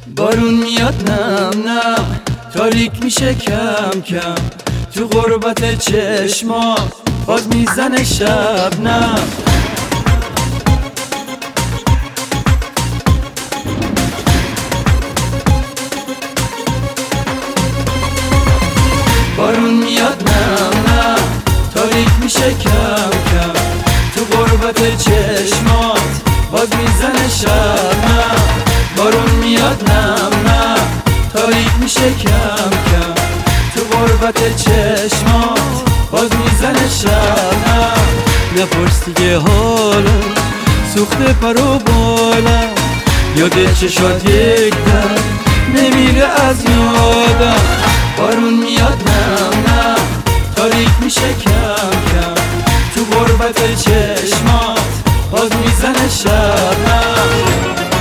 بارون میاد نم نم، تاریک میشه کم کم، تو غربت چشمات باز میزنه شبنم. بارون میاد نم نم، تاریک میشه کم کم، تو غربت چشمات باز میزنه شبنم. بارون میاد نم نم، تاریک میشه کم کم، تو غربت چشمات باز میزنه شبنم. نپرس دیگه حالم سوخته پر و بالم، یاد چشات یک دم نمیره از یادم. بارون میاد نم نم، تاریک میشه کم کم، تو غربت چشمات باز میزنه شبنم.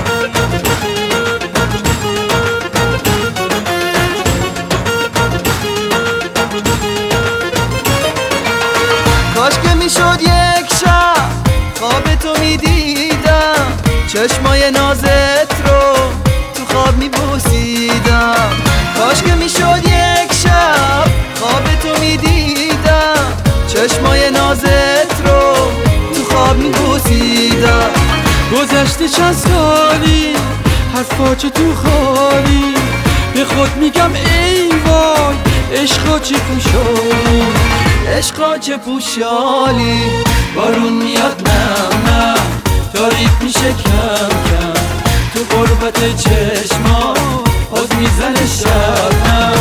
کاش که میشد یک شب خواب تو میدیدم، چشمای نازت رو تو خواب میبوسیدم. کاش که میشد یک شب خواب تو میدیدم، چشمای نازت رو تو خواب میبوسیدم. گذشته چند سالی حرفا چه تو خالی، به خود میگم ای وای عشقا چه پوشالی، عشقا چه پوشالی. بارون میاد نم نم، تاریک میشه کم کم، تو غربت چشمات باز میزنه شبنم.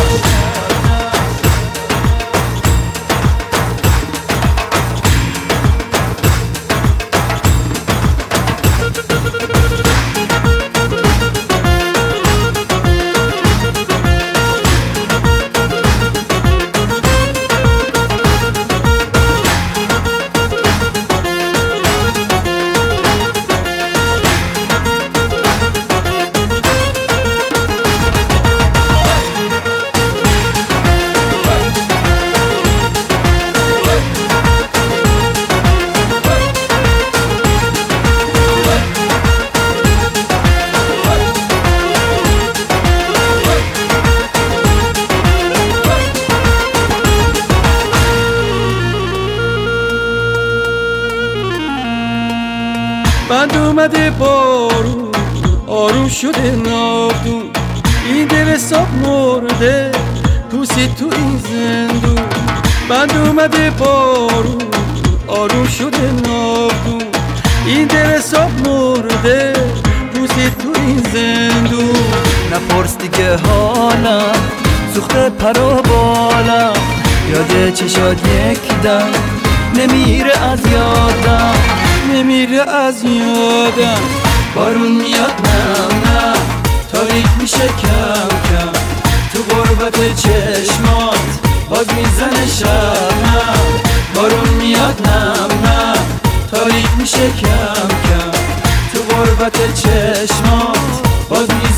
بند اومده بارون آروم شده ناودون، این دل حساب مرده پوسی تو این زندون. بند اومده بارون آروم شده ناودون، این دل حساب مرده پوسی تو این زندون. نپرس دیگه حالم سوخته پر و بالم، یاد چشات یک دم نمیره از یادم، نمیره از یادم. بارون میاد نم نم، تاریک میشه کم کم، تو غربت چشمات باز میزنه شبنم. بارون میاد نم نم، تاریک میشه کم کم، تو غربت چشمات باز میزنه